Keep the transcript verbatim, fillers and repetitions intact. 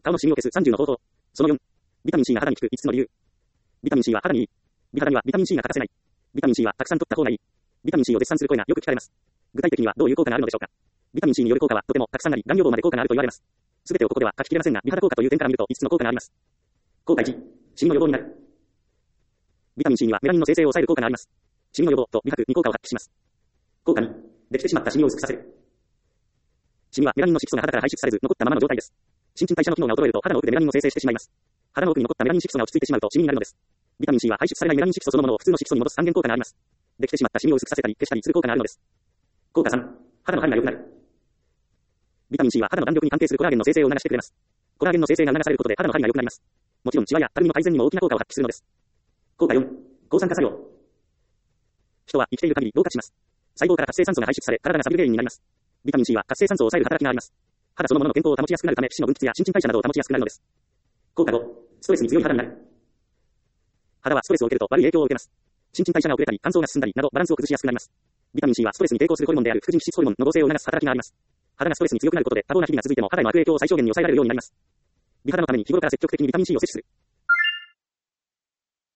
顔のシミを消すさんじゅうの方法。そのよん。ビタミン C が肌に効くいつつの理由。ビタミン C は肌にいい。美肌にはビタミン C が欠かせない。ビタミン C はたくさん取った方がいい。ビタミン C を絶賛する声がよく聞かれます。具体的にはどういう効果があるのでしょうか。ビタミン C による効果はとてもたくさんあり、がん予防まで効果があると言われます。すべてをここでは書ききれませんが、美肌効果という点から見るといつつの効果があります。効果いち、シミの予防になる。ビタミン C にはメラニンの生成を抑える効果があります。シミの予防と美白に効果を発揮します。効果に、できてしまったシミを薄くさせる。シミはメラニンの色素が肌から排出されず残ったままの状態です。新陳代謝の機能が衰えると肌の奥でメラニンを生成してしまいます。肌の奥に残ったメラニン色素が落ち着いてしまうとシミになるのです。ビタミン C は排出されないメラニン色素そのものを普通の色素に戻す還元効果があります。できてしまったシミを薄くさせたり消したりする効果があるのです。効果さん、肌の張りが良くなる。ビタミン C は肌の弾力に関係するコラーゲンの生成を促してくれます。コラーゲンの生成が促されることで肌の張りが良くなります。もちろんシワやたるみの改善にも大きな効果を発揮するのです。効果よん、抗酸化作用。人は生きている限り老化します。細胞から活性酸素が排出され体が錆びる原因になります。ビタミン C は活性酸素を抑える働きがあります。肌そのものの健康を保ちやすくなるため皮脂の分泌や新陳代謝などを保ちやすくなるのです。効果ご、ストレスに強い肌になる。肌はストレスを受けると悪い影響を受けます。新陳代謝が遅れたり乾燥が進んだりなどバランスを崩しやすくなります。ビタミン C はストレスに抵抗するホルモンである副腎脂質ホルモンの合成を促す働きがあります。肌がストレスに強くなることで多忙な日々が続いても肌への悪影響を最小限に抑えられるようになります。美肌のために日頃から積極的にビタミン C を摂取する。